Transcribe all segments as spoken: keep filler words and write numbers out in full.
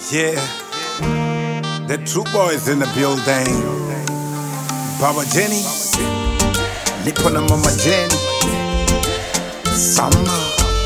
Yeah, the true boys in the building. Baba Jenny, nipo na Mama Jenny. Summer.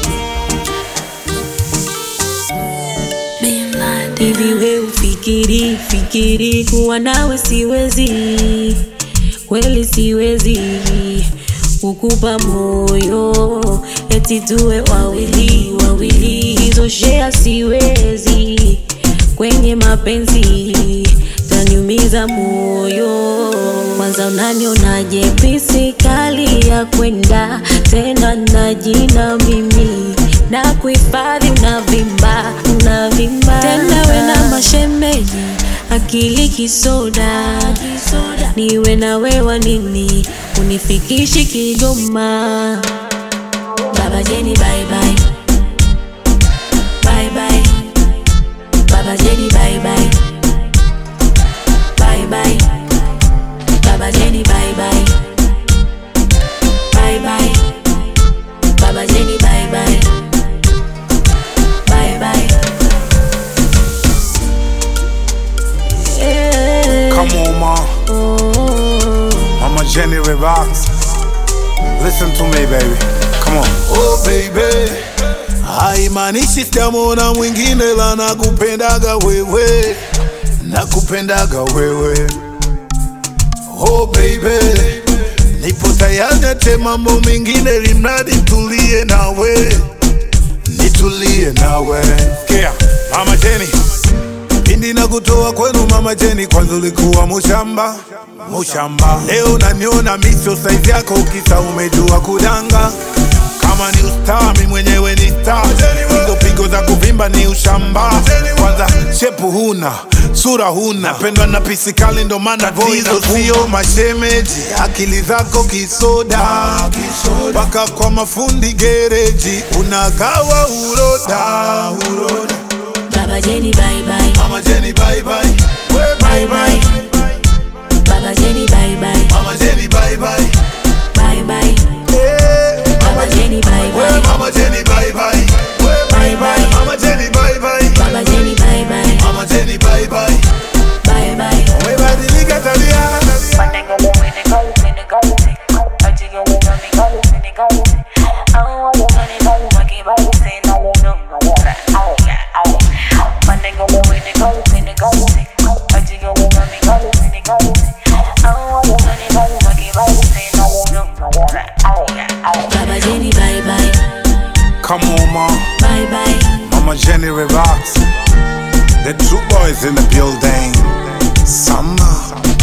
Hivi we ufikiri, fikiri kuwa nawe siwezi, kweli siwezi kukupa moyo, eti tuwe wawili, wawili, hizo share siwezi, kwenye mapenzi taniumiza moyo. Kwanza unanionaje pisi kali ya kwenda tena na jina mimi na kuhifadhi, unavimba, unavimba tena we na mashemeji, akili kisoda, kisoda. Niwe na wewa nini, unifikishi Kigoma. Baba Jenny bye bye, bye bye. Baba Jenny bye bye, bye bye. Baba Jenny bye bye, bye bye. Baba Jenny bye bye, bye bye. Yeah. Come on, ma. Oh. Mama Jenny, relax. Listen to me, baby. Come on. Oh baby, haimaanishi sitamwona mwingine, la nakupendaga wewe, nakupendaga wewe. Oh baby, nipo tayari ate mambo mengine, limradi tulie nawe, nitulie nawe. Yeah, Mama Jenny. Pindi na kutoa kwenu Mama Jenny, kwanza ulikuwa mushamba, mushamba. Leo naniona miso size yako, kisa umejua kudanga. Kama ni ustaa, mi mwenyewe ni star. Hizo pigo za kuvimba ni ushamba. Kwanza shepu huna, sura huna, napendwa na pisi kali ndo maana voice. Sio mashemeji, akili zako kisoda, baka kwa mafundi gereji, unagawa uroda, uroda. Baba Jenny bye bye, Mama Jenny bye bye, bye bye. Baba Jenny bye bye, Mama Jenny bye bye, bye bye. Baba Jenny bye bye, Mama Jenny bye bye, bye bye. Mama Jenny bye bye, Baba Jenny bye bye, Mama Jenny bye bye, bye bye. umebadilika tabia. Baba Jenny bye bye, Come on, ma. bye bye. Mama Jenny, relax. The true boys in the building. Summer.